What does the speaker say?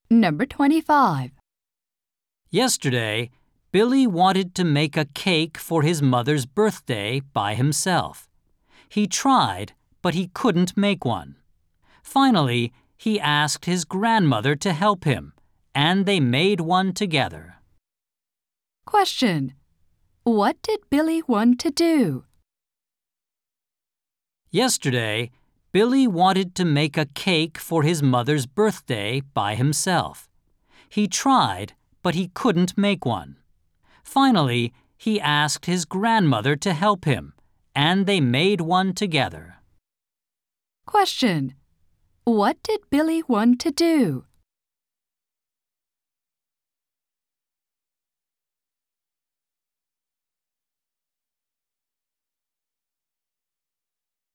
Number 25. Yesterday, Billy wanted to make a cake for his mother's birthday by himself. He tried, but he couldn't make one. Finally, he asked his grandmother to help him, and they made one together. Question. What did Billy want to do? Yesterday, Billy wanted to make a cake for his mother's birthday by himself. He tried, but he couldn't make one. Finally, he asked his grandmother to help him, and they made one together. Question. What did Billy want to do?